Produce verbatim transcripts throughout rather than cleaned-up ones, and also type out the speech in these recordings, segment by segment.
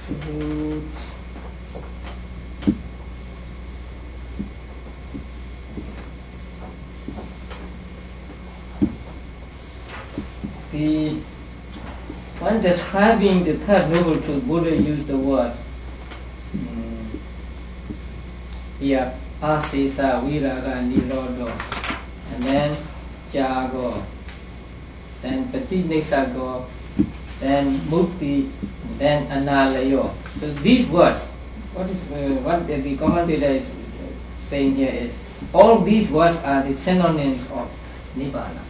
Roots. The when describing the third noble truth, Buddha used the words um, here, asisa, viraga, nirodho, and then jago, then patineksago, then mukti, and then analayo. So these words, what is uh, what the commentator is saying here is, all these words are the synonyms of Nibbana.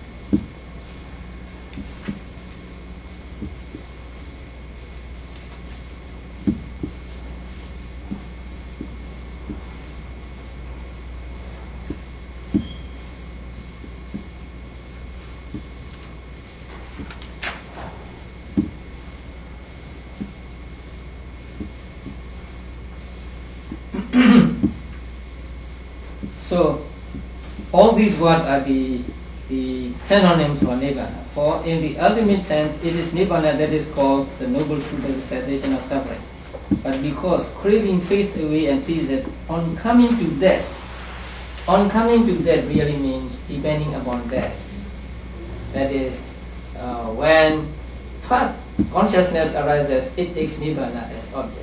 So, all these words are the, the synonyms for Nibbana. For in the ultimate sense, it is Nibbana that is called the noble truth of the cessation of suffering. But because craving fades away and ceases, on coming to death, on coming to death really means depending upon death. That is, uh, when thought consciousness arises, it takes Nibbana as object.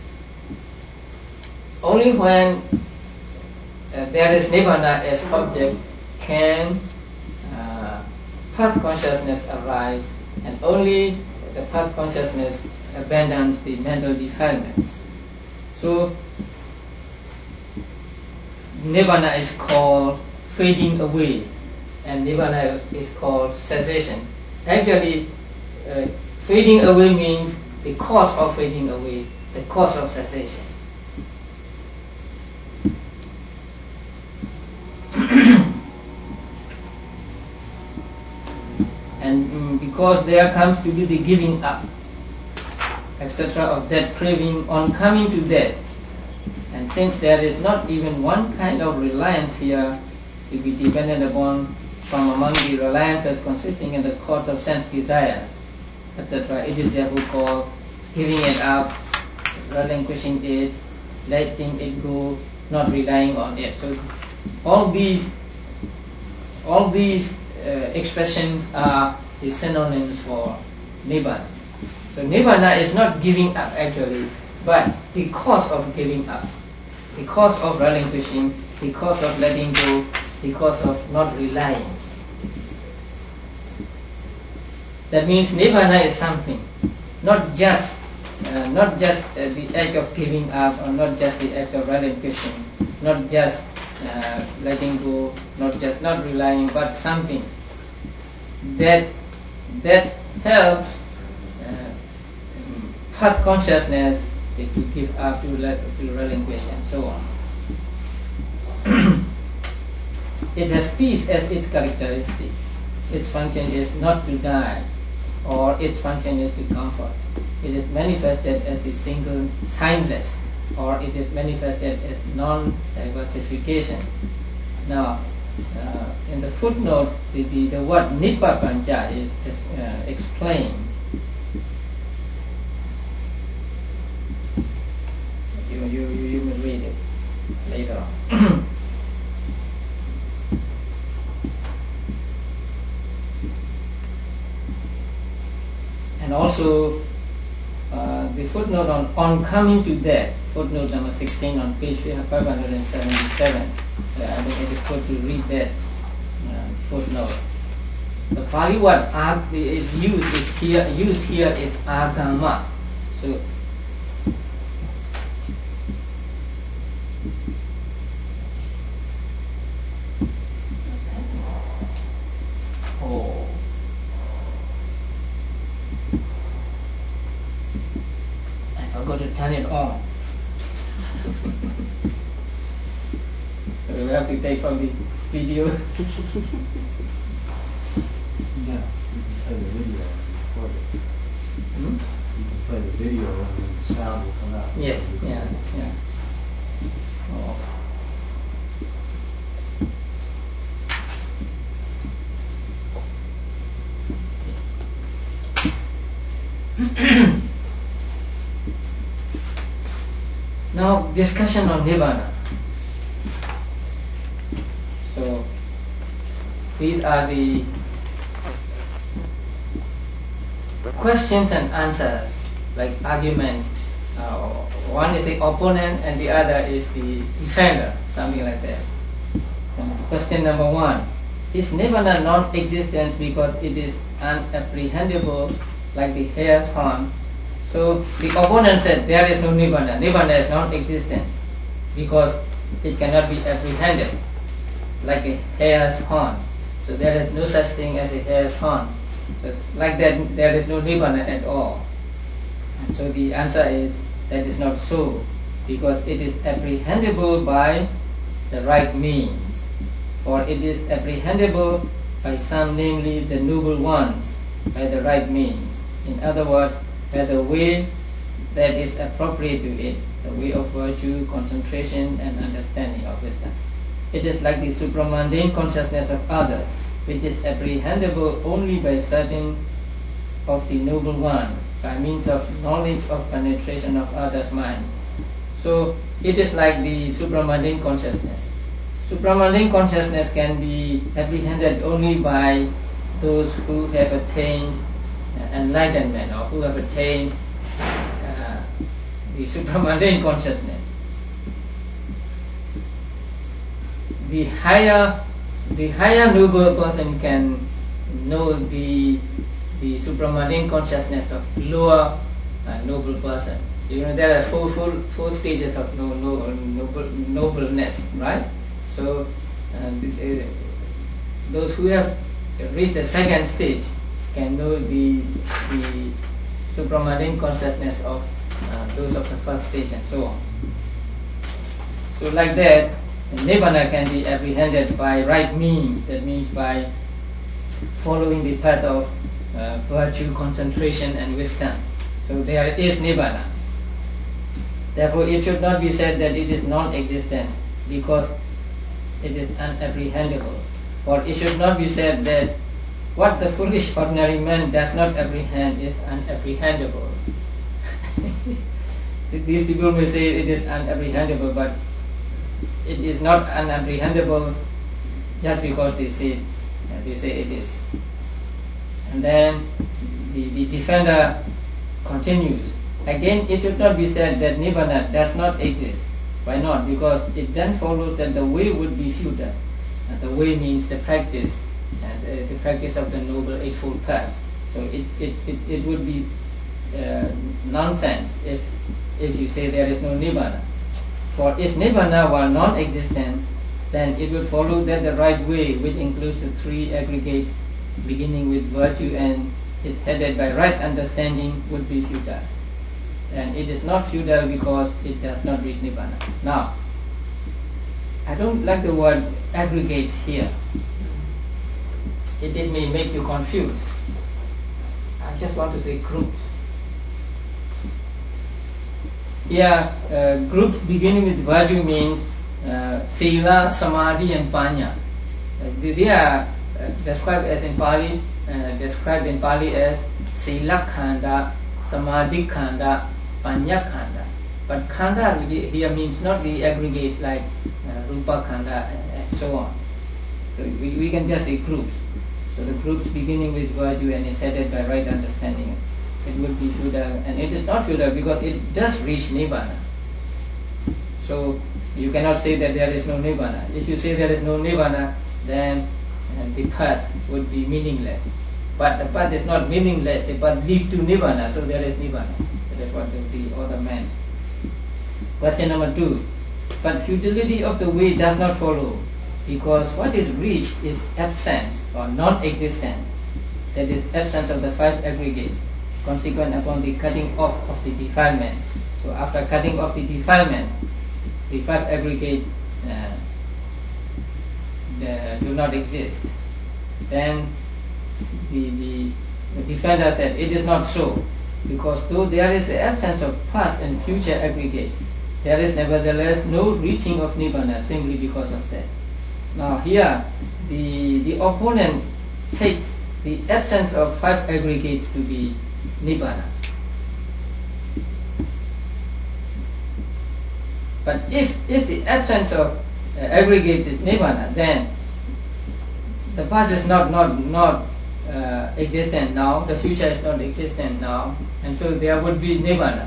Only when Uh, there is Nibbana as object, can uh, path consciousness arise, and only the path consciousness abandons the mental defilement. So, Nibbana is called fading away, and Nibbana is called cessation. Actually, uh, fading away means the cause of fading away, the cause of cessation. And mm, because there comes to be the giving up, et cetera, of that craving on coming to death. And since there is not even one kind of reliance here to be dependent upon from among the reliances consisting in the cause of sense desires, et cetera, it is therefore called giving it up, relinquishing it, letting it go, not relying on it. So all these, all these uh, expressions are the synonyms for Nibbana. So Nibbana is not giving up actually, but the cause of giving up, the cause of relinquishing, the cause of letting go, the cause of not relying. That means Nibbana is something, not just uh, not just uh, the act of giving up, or not just the act of relinquishing, not just uh, letting go, not just not relying, but something that that helps uh, path consciousness to give up, to let, to relinquish, and so on. It has peace as its characteristic. Its function is not to die, or its function is to comfort. It is manifested as the single signless, or it is manifested as non-diversification. Now, uh, in the footnotes, the, the, the word Nippapancha is just uh, explained. You, you, you will read it later on. And also, uh, the footnote on, on coming to death, footnote number sixteen on page five hundred seventy-seven. Uh, I think it is good to read that uh, footnote. The Pali word ag- is used is here used here is agama. So oh. I forgot to turn it on. So we have to take from the video. Yeah, you can play the video and record it. Hmm? You can play the video and then the sound will come out. Yes, yeah, yeah. Oh. Now, discussion on Nibbana. So, these are the questions and answers, like arguments. Uh, one is the opponent and the other is the defender, something like that. And question number one, is Nibbana non-existence because it is unapprehendable, like the hare's horn? So the opponent said there is no Nibbana. Nibbana is non-existent because it cannot be apprehended, like a hare's horn. So there is no such thing as a hare's horn. So it's like that, there is no Nibbana at all. And so the answer is that is not so, because it is apprehendable by the right means, or it is apprehendable by some, namely the noble ones, by the right means. In other words, by the way that is appropriate to it, the way of virtue, concentration, and understanding of wisdom. It is like the supramundane consciousness of others, which is apprehendable only by certain of the noble ones, by means of knowledge of penetration of others' minds. So it is like the supramundane consciousness. Supramundane consciousness can be apprehended only by those who have attained enlightenment, or who have attained uh, the supramundane consciousness. The higher, the higher noble person can know the the supramundane consciousness of lower uh, noble person. You know, there are four, four, four stages of no, no, noble, nobleness, right? So uh, the, uh, those who have reached the second stage can know the, the supramundane consciousness of uh, those of the first stage, and so on. So like that, Nibbana can be apprehended by right means, that means by following the path of uh, virtue, concentration, and wisdom. So there is Nibbana. Therefore it should not be said that it is non-existent because it is unapprehendable. Or it should not be said that what the foolish ordinary man does not apprehend is unapprehendable. These people may say it is unapprehendable, but it is not unapprehendable just because they say uh, they say it is. And then the, the defender continues. Again, it should not be said that Nibbana does not exist. Why not? Because it then follows that the way would be futile. And the way means the practice, and uh, the practice of the Noble Eightfold Path. So it, it, it, it would be uh, nonsense if, if you say there is no Nibbana. For if Nibbana were non-existent, then it would follow that the right way, which includes the three aggregates beginning with virtue and is headed by right understanding, would be futile. And it is not futile because it does not reach Nibbana. Now, I don't like the word aggregates here. It, it may make you confused. I just want to say groups. Here, uh, groups beginning with virtue means uh, Sila, Samadhi, and Panya. Uh, they, they are uh, described as in Pali, uh, described in Pali as Sila Khanda, Samadhi Khanda, Panya Khanda. But Khanda here means not the aggregates like uh, Rupa Khanda and, and so on. So we, we can just say groups. So the groups beginning with virtue and is headed by right understanding. It would be futile, and it is not futile because it does reach Nibbana. So you cannot say that there is no Nibbana. If you say there is no Nibbana, then uh, the path would be meaningless. But the path is not meaningless, the path leads to Nibbana, so there is Nibbana. That is what the, the author meant. Question number two. But futility of the way does not follow, because what is reached is absence or non-existence. That is absence of the five aggregates, consequent upon the cutting off of the defilements. So after cutting off the defilement, the five aggregates uh, the, do not exist. Then the, the, the defender said it is not so, because though there is the absence of past and future aggregates, there is nevertheless no reaching of Nibbana simply because of that. Now here, the, the opponent takes the absence of five aggregates to be Nibbana. But if, if the absence of uh, aggregates is nibbana, then the past is not not not uh, existent now, the future is not existent now, and so there would be nibbana.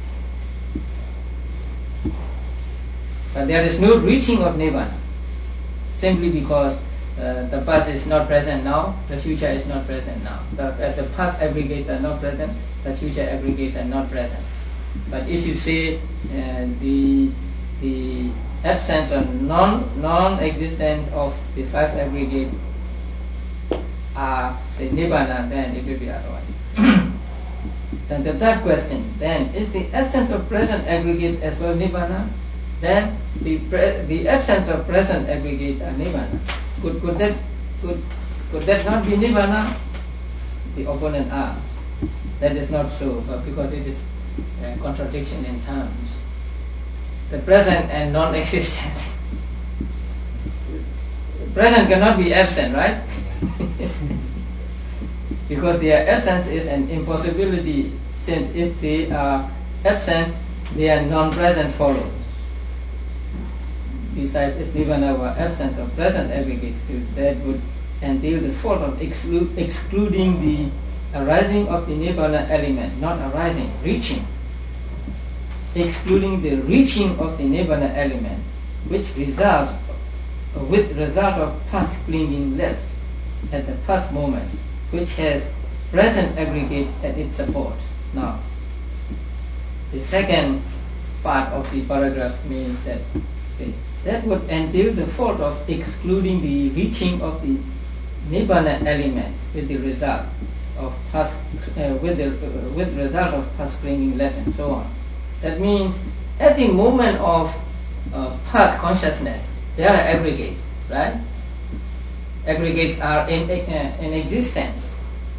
But there is no reaching of nibbana, simply because uh, the past is not present now, the future is not present now. The, uh, the past aggregates are not present, the future aggregates are not present. But if you say uh, the the absence or non non-existence of the five aggregates are say nibbana, then it will be otherwise. Then the third question: then is the absence of present aggregates as well nibbana? Then the pre- the absence of present aggregates are nibbana. Could could that could could that not be nibbana? The opponent asks. That is not so, but because it is a contradiction in terms. The present and non-existent. Present cannot be absent, right? Because their absence is an impossibility, since if they are absent, their non-present follows. Besides, if nibbana were absence of present aggregates, that would entail the fault of exclu- excluding the arising of the nibbana element, not arising, reaching. Excluding the reaching of the nibbana element, which results with result of past clinging left at the past moment, which has present aggregates at its support. Now, the second part of the paragraph means that say, that would entail the fault of excluding the reaching of the nibbana element with the result of past, uh, with the uh, with result of past clinging left and so on. That means at the moment of uh, path consciousness, there are aggregates, right? Aggregates are in, uh, in existence.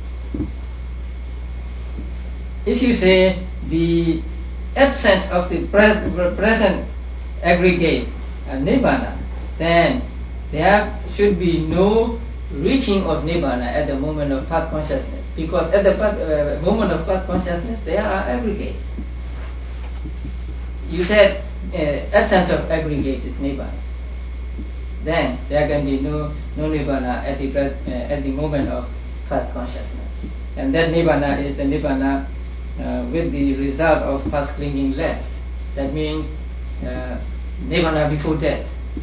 If you say the absence of the pre- present aggregate, uh, nibbana, then there should be no reaching of nibbana at the moment of path consciousness, because at the path, uh, moment of path consciousness, there are aggregates. You said uh, absence of aggregates is nibbana. Then there can be no no nibbana at the uh, at the moment of path consciousness, and that nibbana is the nibbana uh, with the result of past clinging left. That means uh, nibbana before death.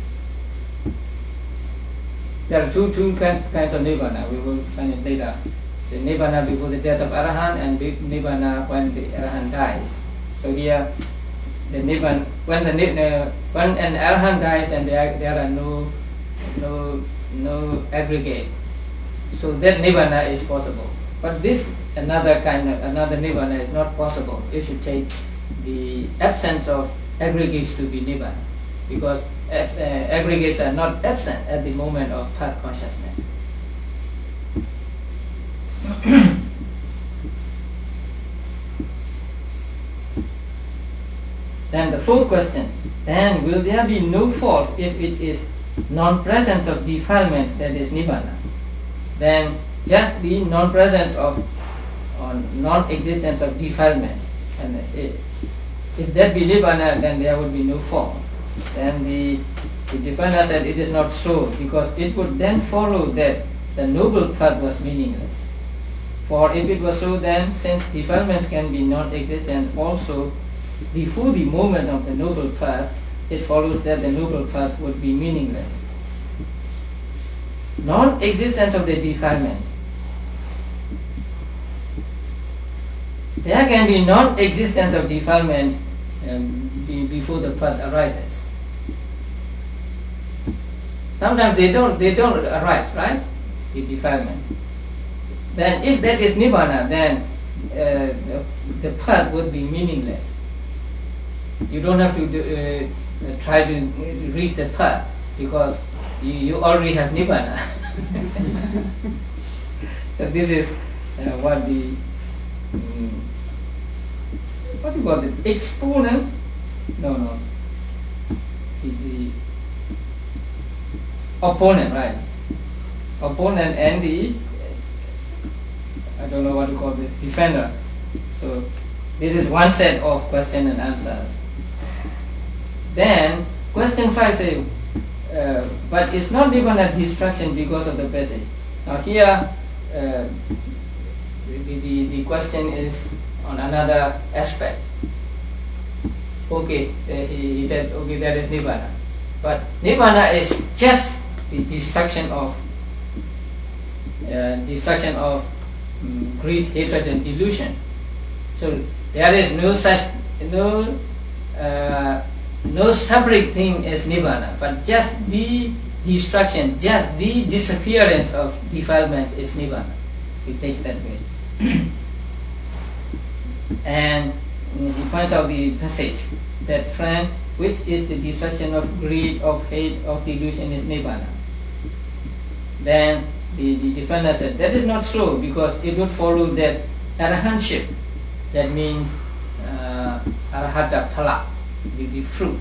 There are two two kinds, kinds of nibbana. We will find it later. The nibbana before the death of Arahant and nibbana when the Arahant dies. So here, the nibbana when the uh, when an Arahant dies, then there there are no no no aggregate. So that nibbana is possible. But this another kind of another nibbana is not possible if you take the absence of aggregates to be nibbana, because uh, uh, aggregates are not absent at the moment of path consciousness. Then the fourth question: then will there be no fault if it is non-presence of defilements that is nibbana? Then just the non-presence of or non-existence of defilements, and it, if that be nibbana, then there would be no fault. Then the the Dipana said it is not so, because it would then follow that the noble path was meaningless. For if it was so, then since defilements can be non-existent also before the moment of the noble path, it follows that the noble path would be meaningless. Non-existence of the defilements. There can be non-existence of defilements um, be, before the path arises. Sometimes they don't they don't arise, right? The defilements. Then if that is nibbana, then uh, the, the path would be meaningless. You don't have to do, uh, try to reach the path, because you, you already have nibbana. So this is uh, what the um, what do you call it? Exponent? No, no. The, the opponent, right? Opponent and the I don't know what to call this, defender. So this is one set of question and answers. Then question five says, uh, but it's not even a destruction because of the passage. Now here, uh, the, the, the question is on another aspect. Okay, uh, he, he said, okay, that is Nibbana. But Nibbana is just the destruction of uh, destruction of um, greed, hatred, and delusion. So there is no such no uh, no separate thing as Nibbana, but just the destruction, just the disappearance of defilement is Nibbana. It takes that way. And he points out the passage that friend, which is the destruction of greed, of hate, of delusion, is Nibbana. Then the, the defender said, that is not so, because it would follow that arahantship, that means uh, arahata phala, the, the fruit,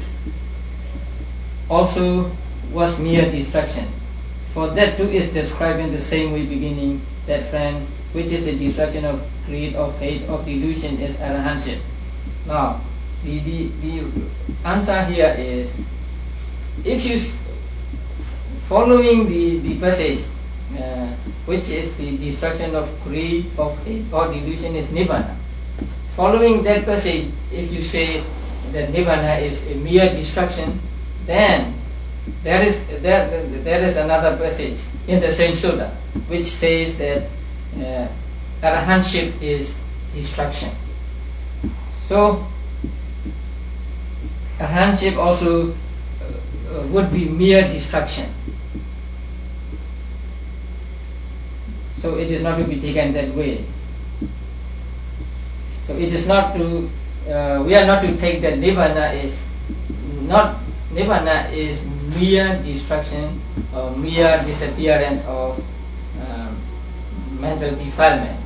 also was mere destruction. For that too is described in the same way beginning, that friend, which is the destruction of greed, of hate, of delusion, is arahantship. Now, the, the, the answer here is, if you following the, the passage, uh, which is the destruction of greed, of hate, or delusion, is Nibbana. Following that passage, if you say that Nibbana is a mere destruction, then there is there, there is another passage in the same sutta which says that uh, arahantship is destruction. So arahantship also uh, would be mere destruction. So it is not to be taken that way. So it is not to, uh, we are not to take that Nibbana is not, Nibbana is mere destruction or mere disappearance of um, mental defilements.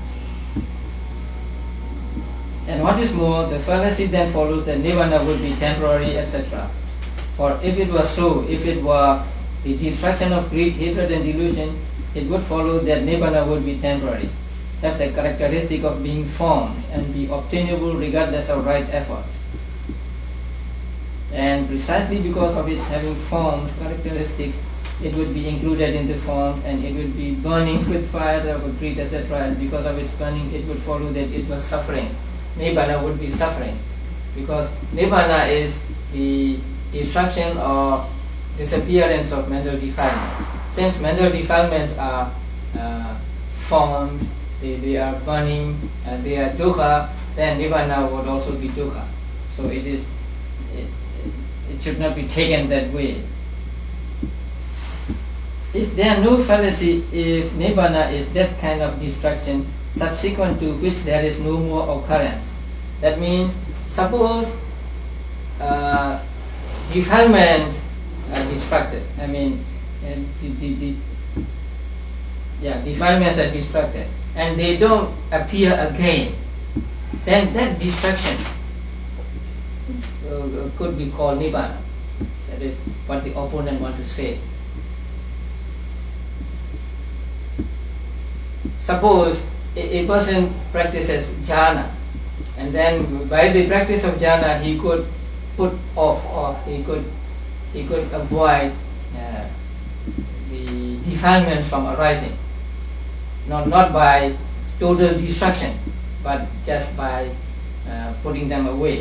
And what is more, the fallacy then follows that Nibbana would be temporary, et cetera. For if it was so, if it were the destruction of greed, hatred, and delusion, it would follow that Nibbana would be temporary, have the characteristic of being formed and be obtainable regardless of right effort. And precisely because of its having formed characteristics, it would be included in the form, and it would be burning with fires of greed, et cetera. And because of its burning, it would follow that it was suffering. Nibbana would be suffering, because Nibbana is the destruction or disappearance of mental defilements. Since mental defilements are uh, formed, they, they are burning, and they are dukkha, then Nibbana would also be dukkha. So it is it, it should not be taken that way. Is there no fallacy if Nibbana is that kind of destruction subsequent to which there is no more occurrence? That means, suppose uh, defilements are destructed. I mean, uh, the, the, the, yeah, defilements are destructed, and they don't appear again. Then that destruction uh, could be called Nibbana. That is what the opponent wants to say. Suppose a, a person practices jhana, and then by the practice of jhana he could put off, or he could he could avoid uh, the defilements from arising. Not not by total destruction, but just by uh, putting them away.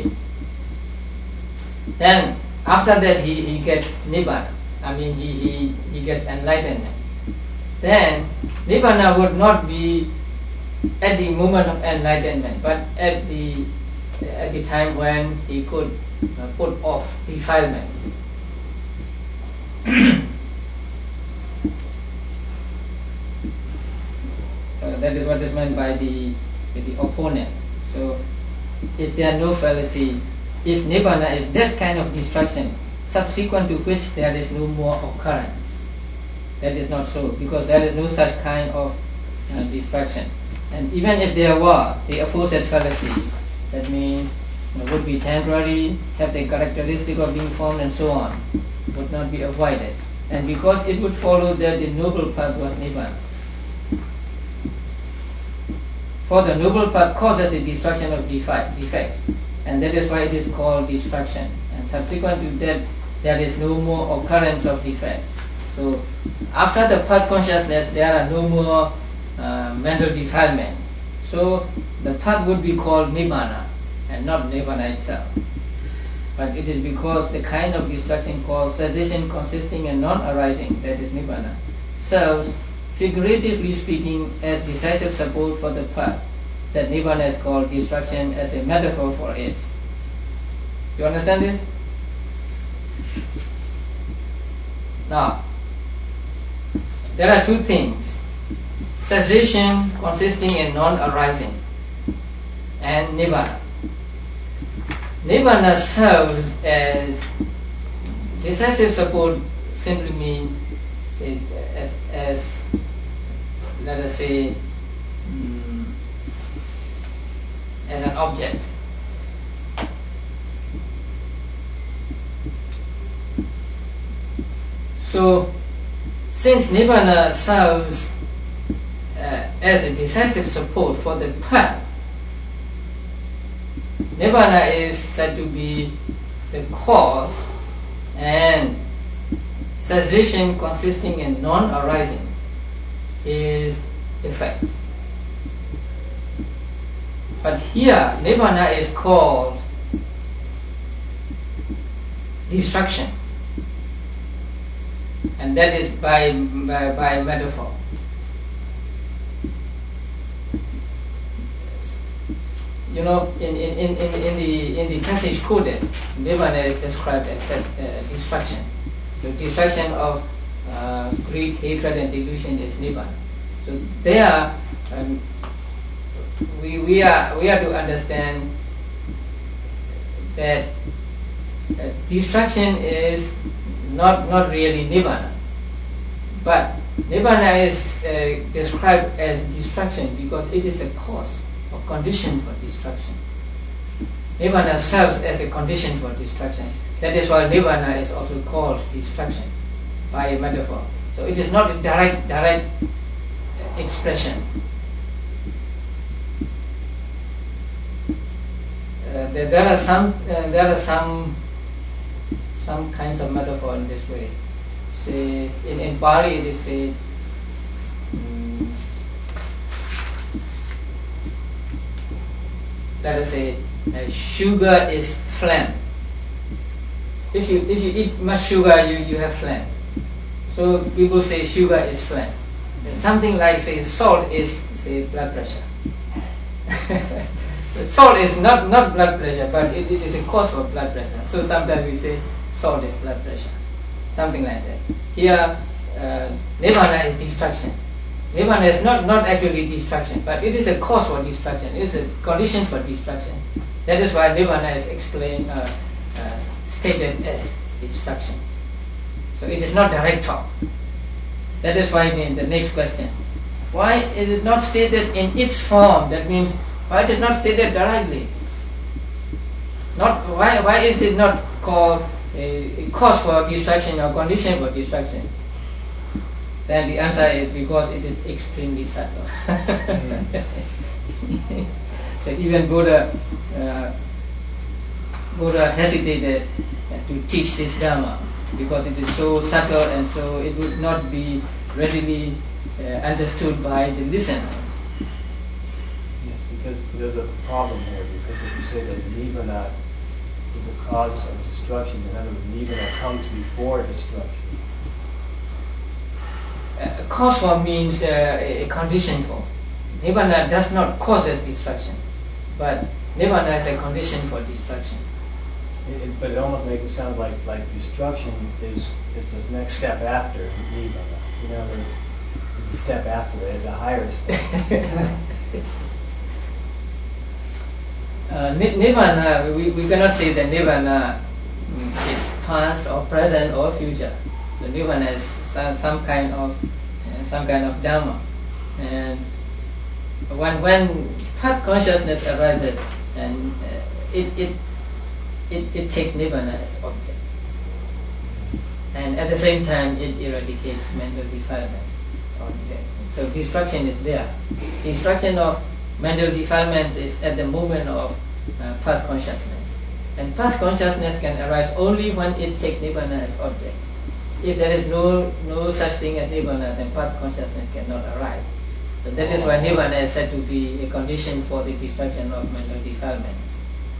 Then after that he, he gets Nibbana. I mean he, he, he gets enlightenment. Then Nibbana would not be at the moment of enlightenment, but at the at the time when he could uh, put off defilements. So that is what is meant by the the opponent. So is there no fallacy if Nibbana is that kind of destruction subsequent to which there is no more occurrence? That is not so, because there is no such kind of uh, destruction. And even if there were, the aforesaid fallacies, that means you know, would be temporary, have the characteristic of being formed, and so on, would not be avoided. And because it would follow that the noble path was Nibbana. For the noble path causes the destruction of defi- defects, and that is why it is called destruction. And and subsequent to that there is no more occurrence of defect. So after the path consciousness there are no more uh, mental defilements. So the path would be called Nibbana and not Nibbana itself. But it is because the kind of destruction called cessation consisting and non-arising, that is Nibbana, serves, figuratively speaking, as decisive support for the path, that Nibbana is called destruction as a metaphor for it. You understand this? Now, there are two things: cessation consisting in non-arising and Nibbana. Nibbana serves as decisive support, simply means say, as, as let us say um, as an object. So since Nibbana serves uh, as a decisive support for the path, Nibbana is said to be the cause, and cessation consisting in non-arising is effect. But here Nibbana is called destruction, and that is by, by, by metaphor. You know, in, in, in, in, in the in the passage quoted, Nibbana is described as uh, destruction. So destruction of uh, greed, hatred, and delusion is Nibbana. So there, um, we we are we are to understand that uh, destruction is not not really Nibbana, but Nibbana is uh, described as destruction because it is the cause or condition for destruction. Nibbana serves as a condition for destruction. That is why Nibbana is also called destruction by a metaphor. So it is not a direct direct expression. Uh, there, there are some uh, there are some some kinds of metaphor in this way. Say in, in Pali it is said, um, let us say uh, sugar is phlegm. If you if you eat much sugar, you, you have phlegm. So people say sugar is phlegm. And something like say salt is say blood pressure. Salt is not, not blood pressure, but it, it is a cause for blood pressure. So sometimes we say salt is blood pressure. Something like that. Here uh, Nibbana is destruction. Nibbana is not, not actually destruction, but it is a cause for destruction. It is a condition for destruction. That is why Nibbana is explained, uh, uh, stated as destruction. So it is not direct talk. That is why in the next question, why is it not stated in its form? That means why it is not stated directly? Not why why is it not called a, a cause for destruction or condition for destruction? Then the answer is because it is extremely subtle. So even Buddha, uh, Buddha hesitated to teach this Dharma because it is so subtle and so it would not be readily uh, understood by the listeners. Yes, because there's a problem here, because if you say that Nibbana is a cause of destruction, in other words, Nibbana comes before destruction. Uh, cause for means uh, a condition for. Nibbana does not cause as destruction, but Nibbana is a condition for destruction. It, it, but it almost makes it sound like, like destruction is, is the next step after Nibbana. You know, the, the step after it, the higher step. uh, Nibbana, we, we cannot say that Nibbana is past or present or future. So Nibbana is some, some kind of uh, some kind of Dhamma. And when when path consciousness arises, and uh, it, it it it takes Nibbana as object, and at the same time it eradicates mental defilements. So destruction is there. Destruction of mental defilements is at the moment of uh, path consciousness. And path consciousness can arise only when it takes Nibbana as object. If there is no no such thing as Nibbana, then path consciousness cannot arise. So that is why Nibbana is said to be a condition for the destruction of mental defilements.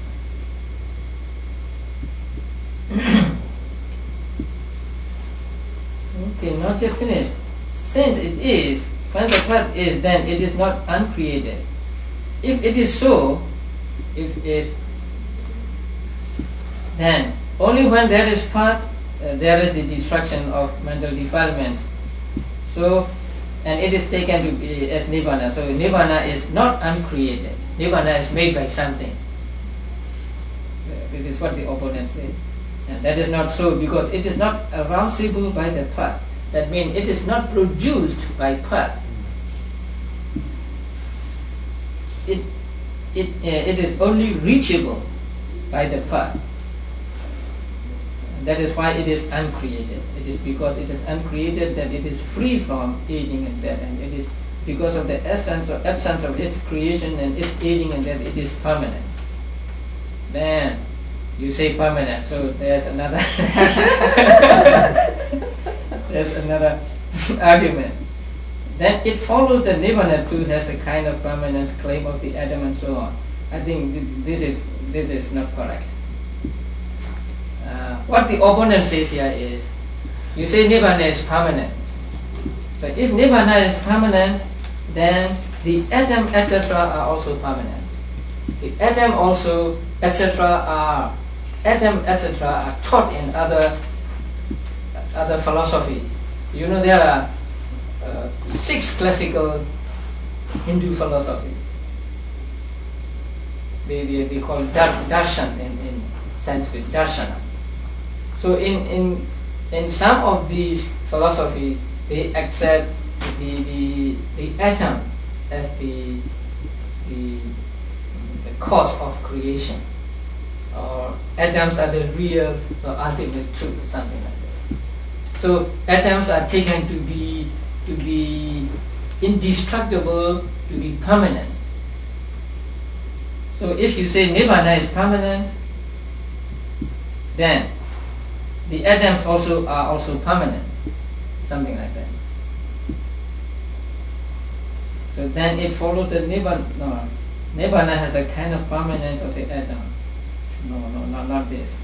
Okay, not yet finished. Since it is, when the path is, then it is not uncreated. If it is so, if if then only when there is path, uh, there is the destruction of mental defilements. So, and it is taken to be as Nibbana. So Nibbana is not uncreated. Nibbana is made by something. It is what the opponent said. And that is not so, because it is not arousable by the path. That means it is not produced by path. It it uh, it is only reachable by the path. And that is why it is uncreated. It is because it is uncreated that it is free from aging and death, and it is because of the absence or absence of its creation and its aging and death, it is permanent. Then you say permanent, so there's another there's another argument. Then it follows that Nibbana too has a kind of permanence claim of the atom and so on. I think th- this is this is not correct. Uh, what the opponent says here is, you say Nibbana is permanent. So if Nibbana is permanent, then the atom et cetera are also permanent. The atom also et cetera are atom et cetera are taught in other other philosophies. You know, there are uh, six classical Hindu philosophies. They they, they call dar, darshan in, in Sanskrit, darshana. So in, in in some of these philosophies, they accept the the, the atom as the, the the cause of creation, or atoms are the real or ultimate truth, or something like that. So atoms are taken to be to be indestructible, to be permanent. So if you say Nibbana is permanent, then the atoms also are also permanent, something like that. So then it follows that Nibbana, no, Nibbana has a kind of permanence of the atom. No, no, not, not this.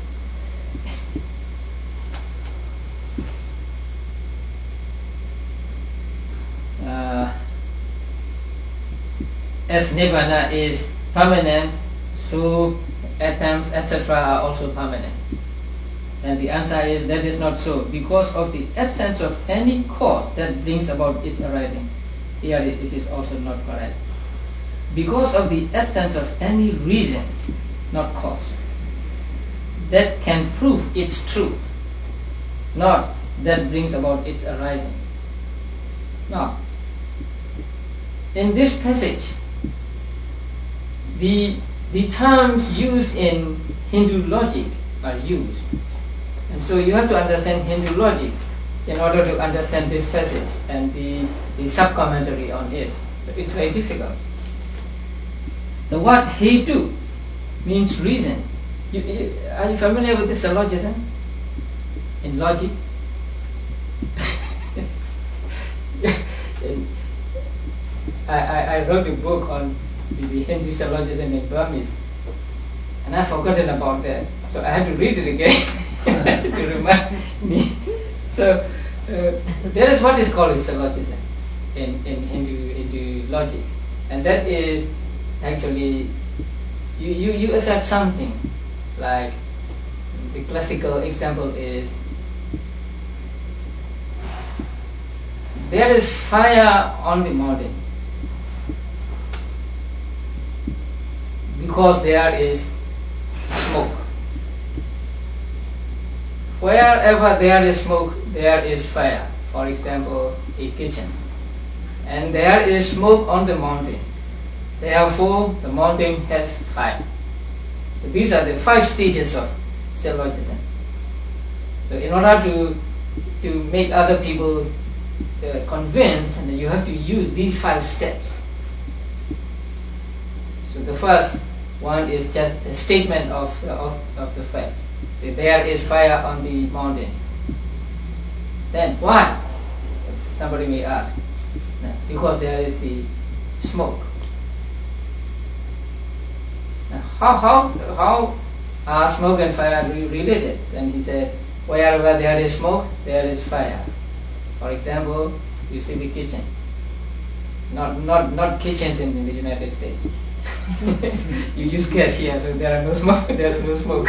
Uh, as Nibbana is permanent, so atoms et cetera are also permanent. And the answer is that is not so, because of the absence of any cause that brings about its arising. Here it, it is also not correct. Because of the absence of any reason, not cause, that can prove its truth, not that brings about its arising. Now, in this passage, the the terms used in Hindu logic are used. And so you have to understand Hindu logic in order to understand this passage and the, the sub-commentary on it. So it's very difficult. The word hetu means reason. You, you, are you familiar with this syllogism in logic? I, I, I wrote a book on the, the Hindu syllogism in Burmese, and I've forgotten about that, so I had to read it again to remind me. So uh, that is what is called a syllogism in, in Hindu, Hindu logic, and that is actually you, you, you accept something, like the classical example is there is fire on the mountain because there is smoke. Wherever there is smoke, there is fire. For example, a kitchen. And there is smoke on the mountain. Therefore, the mountain has fire. So these are the five stages of syllogism. So in order to to make other people uh, convinced, and you have to use these five steps. So the first, one is just a statement of, of, of the fact. So there is fire on the mountain. Then why? Somebody may ask. Because there is the smoke. Now, how, how, how are smoke and fire re- related? Then he says, wherever there is smoke, there is fire. For example, you see the kitchen. Not not not kitchens in, in the United States. You use gas here, so there are no smoke. There's no smoke.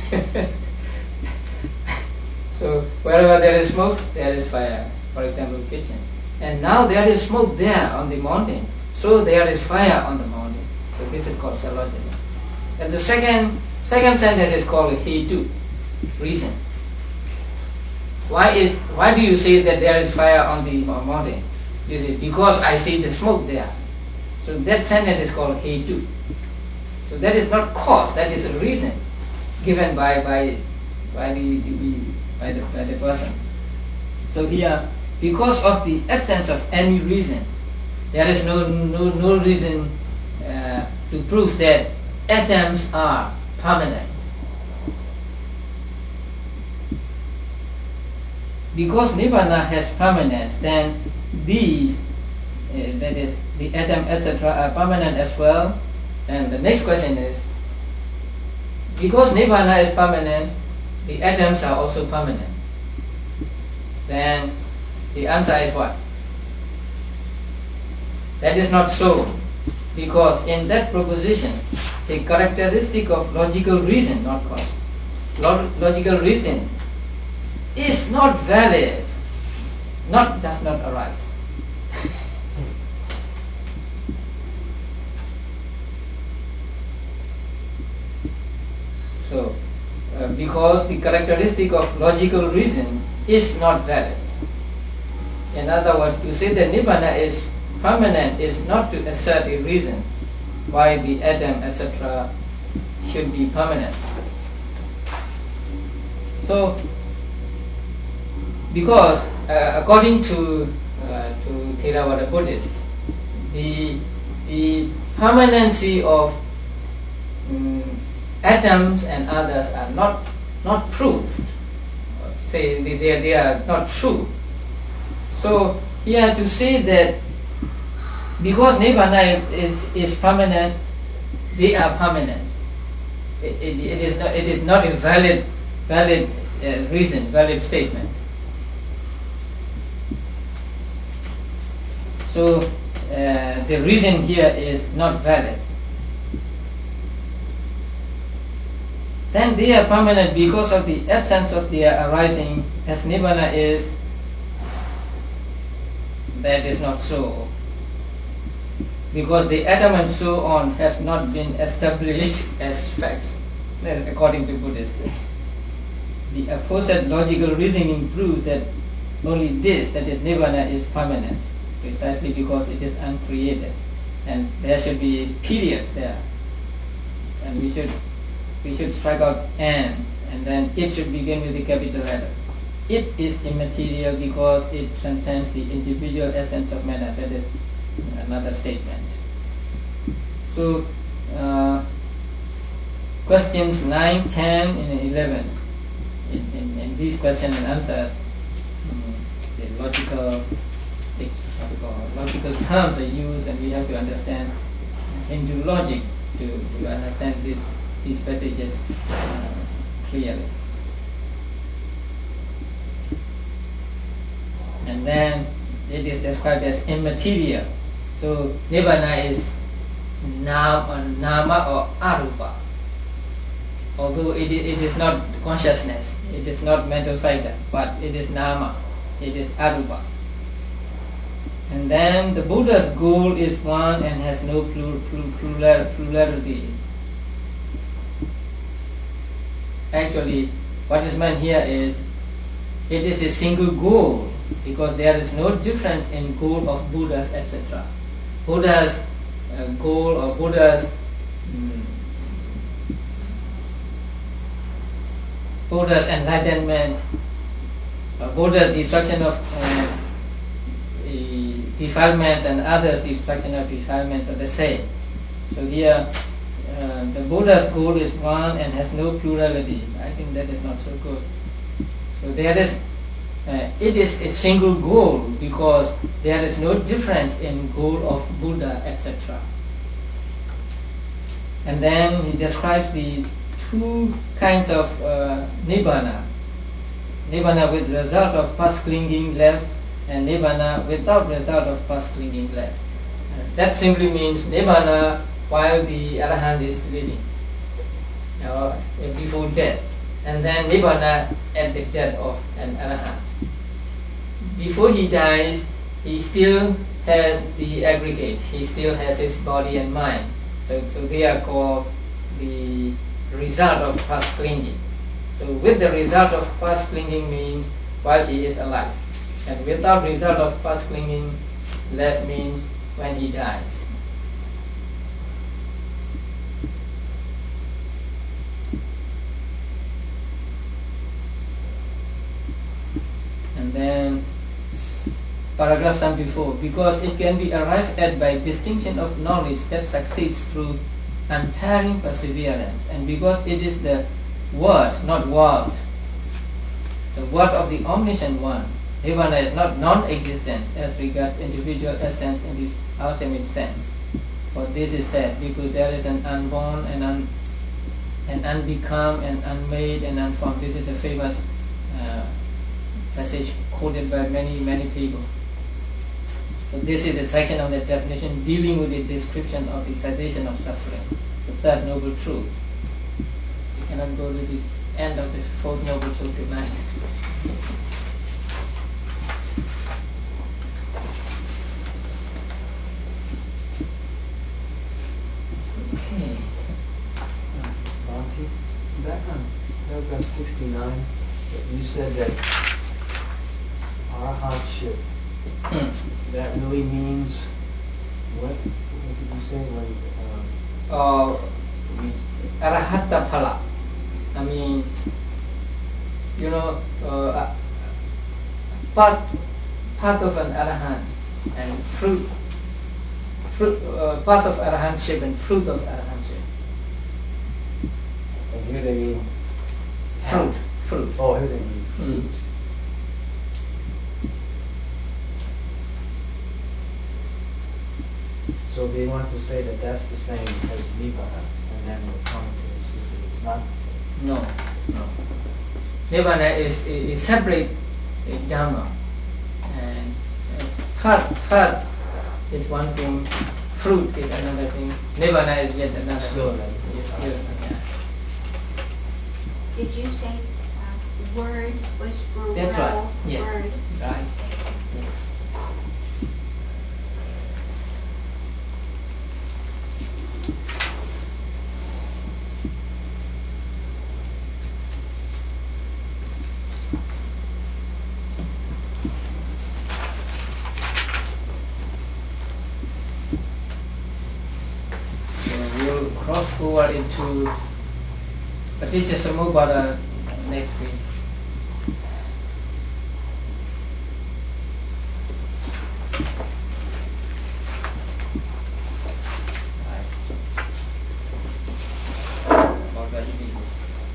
So wherever there is smoke, there is fire. For example, kitchen. And now there is smoke there on the mountain, so there is fire on the mountain. So this is called syllogism. And the second second sentence is called hetu, reason. Why is why do you say that there is fire on the mountain? You say, because I see the smoke there. So that sentence is called hetu. So that is not cause, that is a reason given by by by the, the by the by the person. So here, because of the absence of any reason, there is no no no reason uh, to prove that atoms are permanent. Because Nibbana has permanence, then these, uh, that is, the atom, et cetera, are permanent as well. And the next question is, because Nibbana is permanent, the atoms are also permanent. Then the answer is what? That is not so, because in that proposition, the characteristic of logical reason, not cause, log- logical reason is not valid, not does not arise. So, uh, because the characteristic of logical reason is not valid. In other words, to say that Nibbana is permanent is not to assert a reason why the atom, et cetera, should be permanent. So, because uh, according to uh, to Theravada Buddhists, the the permanency of um, atoms and others are not not proved. Say they, they they are not true. So here to say that because Nibbana is is permanent, they are permanent. It, it, it is not it is not a valid valid uh, reason, valid statement. So uh, the reason here is not valid. Then they are permanent because of the absence of their arising, as Nibbana is. That is not so. Because the atom and so on have not been established as facts, according to Buddhists. The aforesaid logical reasoning proves that only this, that is Nibbana, is permanent, precisely because it is uncreated, and there should be a period there, and we should we should strike out and, and then it should begin with the capital letter. It is immaterial because it transcends the individual essence of matter. That is another statement. So, uh, questions nine, ten, and eleven. In, in, in these questions and answers, um, the logical, logical terms are used, and we have to understand Hindu logic to, to understand this, these passages uh, clearly. And then it is described as immaterial. So Nibbana is nama, nama or arupa. Although it, it is not consciousness, it is not mental factor, but it is nama, it is arupa. And then the Buddha's goal is one and has no plur, plur, plurality. Actually, what is meant here is it is a single goal, because there is no difference in goal of Buddhas, et cetera. Buddha's uh, goal or Buddha's um, Buddha's enlightenment, uh, Buddha's destruction of uh, defilements and others' destruction of defilements are the same. So here, uh, the Buddha's goal is one and has no plurality. I think that is not so good. So there is, uh, it is a single goal because there is no difference in goal of Buddha, et cetera. And then he describes the two kinds of uh, nibbana. Nibbana with result of past clinging left, and nibbana without result of past clinging left. Uh, that simply means nibbana while the arahant is living, or before death, and then nibbana at the death of an arahant. Before he dies, he still has the aggregate. He still has his body and mind. So, so they are called the result of past clinging. So with the result of past clinging means while he is alive, and without result of past clinging left means when he dies. And then paragraph some before, because it can be arrived at by distinction of knowledge that succeeds through untiring perseverance, and because it is the word, not world, the word of the omniscient one, Nibbana is not non-existence as regards individual essence in this ultimate sense. For this is said because there is an unborn and un, an unbecome and unmade and unformed. This is a famous uh, passage quoted by many, many people. So this is a section of the definition dealing with the description of the cessation of suffering, the third noble truth. We cannot go to the end of the fourth noble truth tonight. Okay. Bhante, back on paragraph sixty-nine, you said that arahantship, Hmm. that really means what? What did you say? When, um, Uh, it means Arahatta phala. I mean, you know, uh, part part of an arahant and fruit, fruit uh, part of arahantship and fruit of arahantship. and here they mean Fruit, fruit. Oh, here they mean fruit. Mm. So they want to say that that's the same as nibbana, and then we'll come to this, it's not. No, no. Nibbana is is separate uh, dhamma, and uh, part part is one thing, fruit is another thing. Nibbana is yet another Still thing. another thing. Yes, yes, yeah. Did you say uh, word was for That's right. Yes. word? Right. Yes. So we'll cross over into Paticcasamuppada next week. Already this.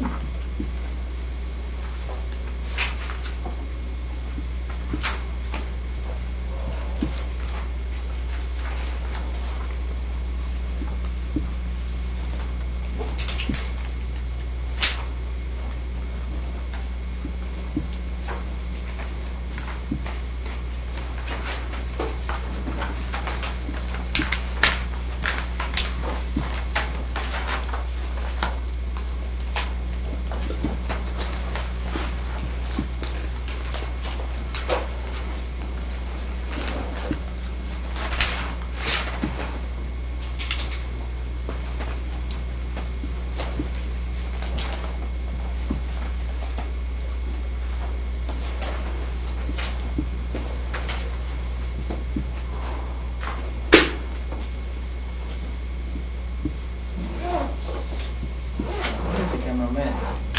Where's the cameraman?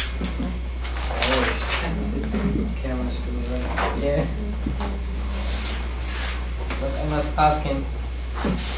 Oh, camera's still running. Yeah. But I must ask him.